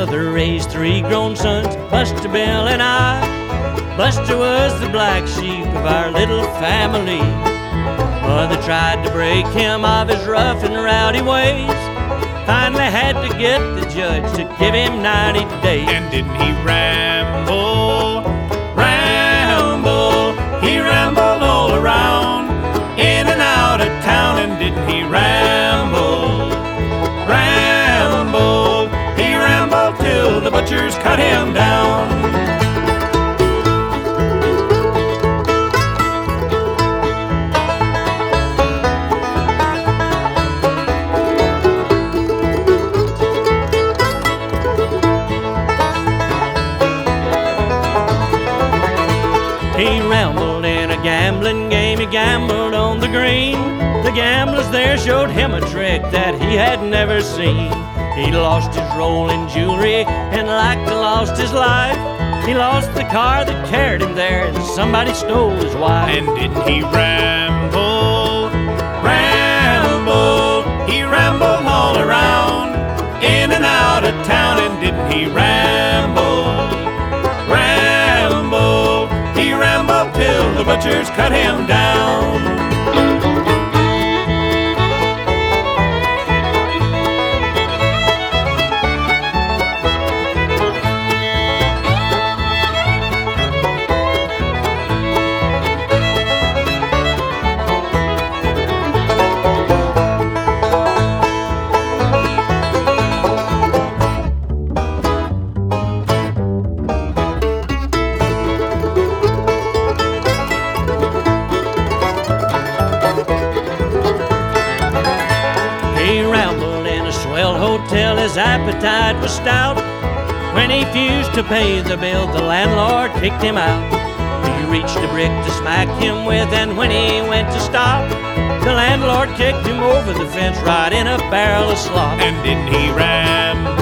mother raised three grown sons, Buster, Bill, and I. Buster was the black sheep of our little family. Mother tried to break him of his rough and rowdy ways. Finally had to get the judge to give him 90 days. And didn't he ramble, ramble? He rambled all around, in and out of town. And didn't he ramble, ramble? He rambled till the butchers cut him down. He rambled in a gambling game, he gambled on the green. The gamblers there showed him a trick that he had never seen. He lost his rolling jewelry and like to lost his life. He lost the car that carried him there and somebody stole his wife. And didn't he ramble, ramble? He rambled all around, in and out of town. And didn't he ramble, ramble? He rambled till the butchers cut him down. He rambled in a swell hotel, his appetite was stout. When he refused to pay the bill, the landlord kicked him out. He reached a brick to smack him with, and when he went to stop, the landlord kicked him over the fence right in a barrel of slop. And didn't he ramble,